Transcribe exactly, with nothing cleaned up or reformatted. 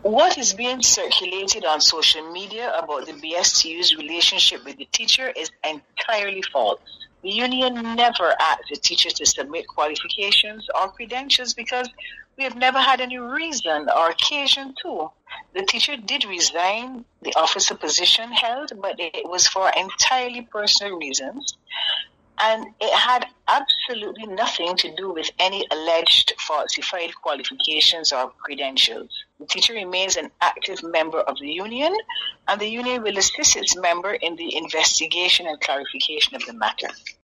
What is being circulated on social media about the B S T U's relationship with the teacher is entirely false. The union never asked the teacher to submit qualifications or credentials because we have never had any reason or occasion to. The teacher did resign the officer position held, but it was for entirely personal reasons. And it had absolutely nothing to do with any alleged falsified qualifications or credentials. The teacher remains an active member of the union, and the union will assist its member in the investigation and clarification of the matter.